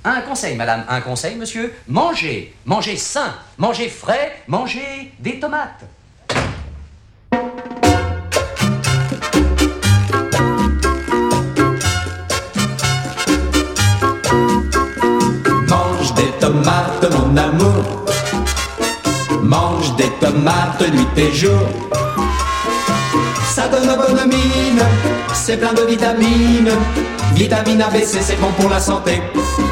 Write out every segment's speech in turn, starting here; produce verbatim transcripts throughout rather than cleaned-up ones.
Un conseil, madame, un conseil, monsieur. Mangez, mangez sain, mangez frais, mangez des tomates. Mange des tomates, mon amour. Mange des tomates nuit et jour. Ça donne bonne mine, c'est plein de vitamines. Vitamine A, B, C, c'est bon pour la santé.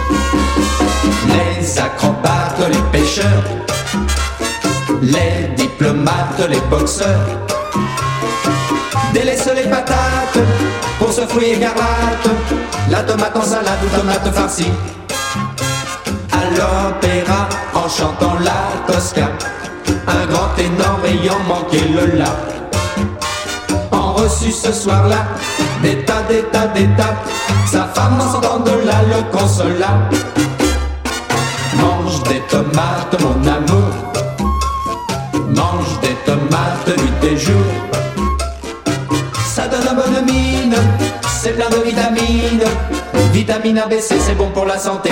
Les acrobates, les pêcheurs, les diplomates, les boxeurs délaissent les patates pour ce fruit écarlate. La tomate en salade ou tomate farcie. À l'opéra, en chantant la Tosca, un grand ténor ayant manqué le la. En reçu ce soir-là, des tas, des tas, des tas. Sa femme en sortant de là le consola. Mange des tomates, mon amour. Mange des tomates nuit et jour. Ça donne une bonne mine, c'est plein de vitamines. Vitamine A, B, C, c'est bon pour la santé.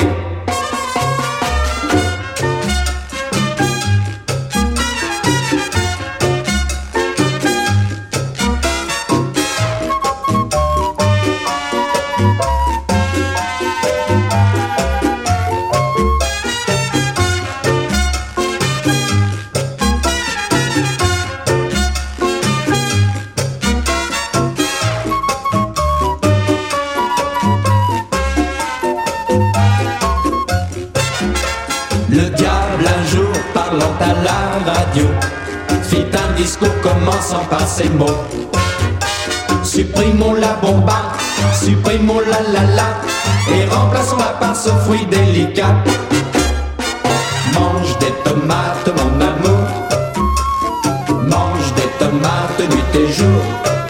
Le diable un jour parlant à la radio fit un discours commençant par ces mots. Supprimons la bomba, supprimons la la la, et remplaçons-la par ce fruit délicat. Mange des tomates, mon amour. Mange des tomates nuit et jour.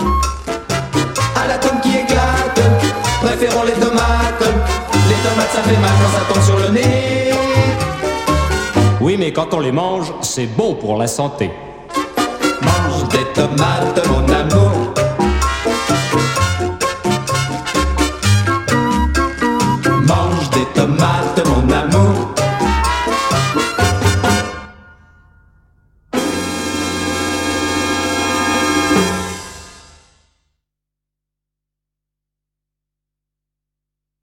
À l'atome qui éclate, préférons les tomates. Les tomates ça fait mal quand ça tombe sur le nez. Oui, mais quand on les mange, c'est bon pour la santé. Mange des tomates, mon amour. Mange des tomates, mon amour.